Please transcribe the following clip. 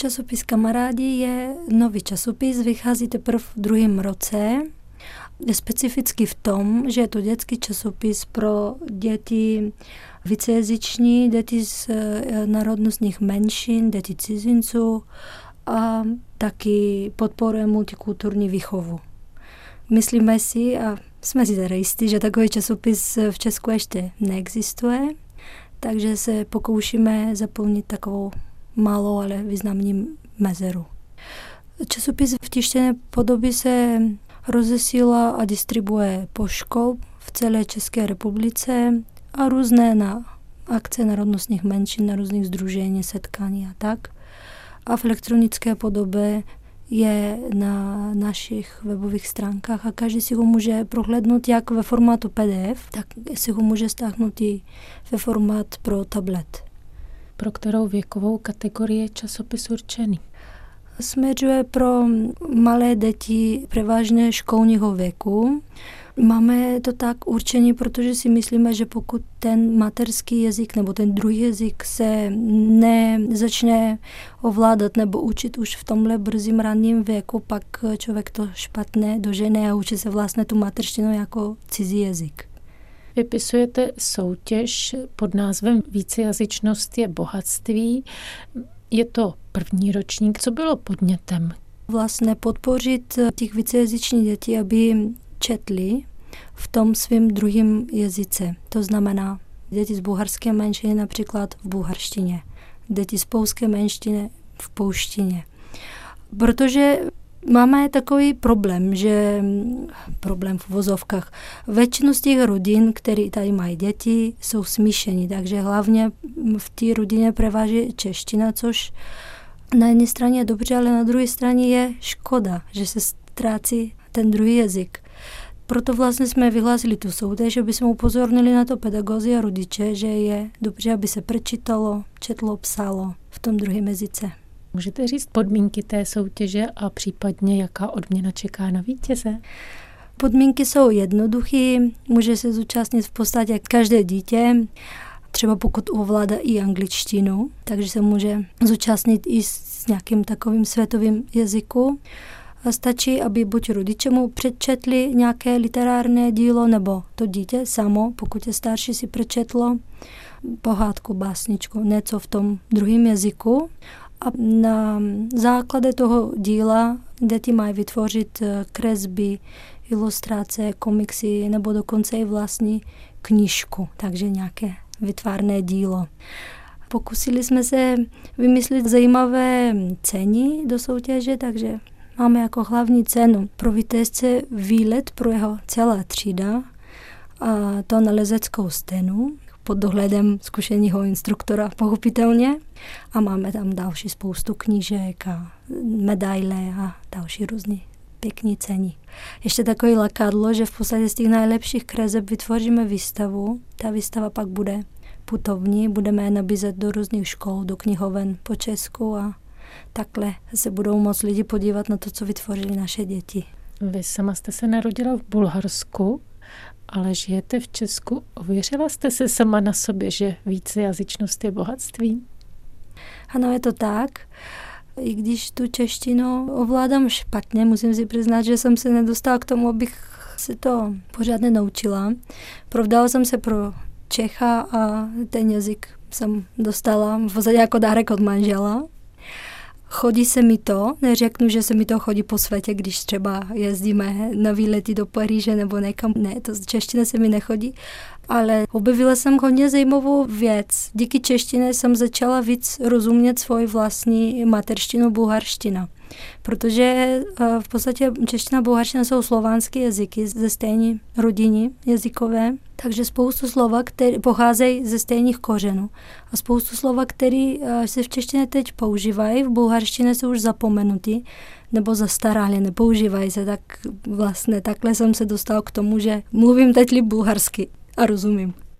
Časopis Kamarádi je nový časopis, vychází teprve v druhém roce. Je specifický v tom, že je to dětský časopis pro děti vícejazyční, děti z národnostních menšin, děti cizinců a taky podporuje multikulturní výchovu. Myslíme si a jsme si teda jistí, že takový časopis v Česku ještě neexistuje, takže se pokoušíme zaplnit takovou malou, ale významnou mezeru. Časopis v tištěné podobě se rozesílá a distribuje po škol v celé České republice a různé na akce národnostních menšin, na různých sdružení, setkání a tak. A v elektronické podobě je na našich webových stránkách a každý si ho může prohlédnout jak ve formátu PDF, tak si ho může stáhnout i ve formát pro tablet. Pro kterou věkovou kategorii je časopis určený? Směřuje pro malé děti převážně školního věku. Máme to tak určení, protože si myslíme, že pokud ten mateřský jazyk nebo ten druhý jazyk se nezačne ovládat nebo učit už v tomhle brzým ranním věku, pak člověk to špatně dožene a učí se vlastně tu mateřštinu jako cizí jazyk. Vypisujete soutěž pod názvem Vícejazyčnost je bohatství. Je to první ročník. Co bylo podnětem? Vlastně podpořit těch vícejazyčních dětí, aby četli v tom svém druhém jazyce. To znamená děti z bulharské menšiny například v bulharštině, děti z polské menšiny v polštině. Protože máme takový problém, v uvozovkách. Většinu z těch rodin, které tady mají děti, jsou smíšení, takže hlavně v té rodině převáží čeština, což na jedné straně je dobře, ale na druhé straně je škoda, že se ztrácí ten druhý jazyk. Proto vlastně jsme vyhlásili tu soutěž, aby jsme upozornili na to pedagogy a rodiče, že je dobře, aby se prečítalo, četlo, psalo v tom druhém jazyce. Můžete říct podmínky té soutěže a případně jaká odměna čeká na vítěze? Podmínky jsou jednoduché, může se zúčastnit v podstatě každé dítě, třeba pokud ovládá i angličtinu, takže se může zúčastnit i s nějakým takovým světovým jazyku. Stačí, aby buď rodiče mu přečetli nějaké literárné dílo, nebo to dítě samo, pokud je starší, si přečetlo pohádku, básničku, něco v tom druhém jazyku. A na základě toho díla děti mají vytvořit kresby, ilustrace, komiksy nebo dokonce i vlastní knížku, takže nějaké vytvarné dílo. Pokusili jsme se vymyslet zajímavé ceny do soutěže, takže máme jako hlavní cenu pro vítězce výlet pro jeho celá třída, a to na lezeckou stenu pod dohledem zkušeného instruktora, pochopitelně. A máme tam další spoustu knížek a medaile a další různé pěkné ceny. Ještě takové lakadlo, že v podstatě z těch nejlepších kreseb vytvoříme výstavu. Ta výstava pak bude putovní, budeme je nabízet do různých škol, do knihoven po Česku a takhle se budou moct lidi podívat na to, co vytvořili naše děti. Vy sama jste se narodila v Bulharsku, ale žijete v Česku. Ověřila jste se sama na sobě, že vícejazyčnost je bohatství? Ano, je to tak. I když tu češtinu ovládám špatně, musím si přiznat, že jsem se nedostala k tomu, abych se to pořádně naučila. Provdala jsem se pro Čecha a ten jazyk jsem dostala v podstatě jako dárek od manžela. Chodí se mi to, neřeknu, že se mi to chodí po světě, když třeba jezdíme na výlety do Paříže nebo někam. Ne, to z češtiny se mi nechodí, ale objevila jsem hodně zajímavou věc. Díky češtině jsem začala víc rozumět svoji vlastní mateřštinu, bulharština. Protože v podstatě čeština a bulharština jsou slovanské jazyky ze stejné rodiny jazykové, takže spoustu slova, které pocházejí ze stejných kořenů. A spoustu slova, které se v češtině teď používají, v bulharštině jsou už zapomenutý nebo zastaralé, nepoužívají se, tak vlastně takhle jsem se dostala k tomu, že mluvím teď bulharsky a rozumím.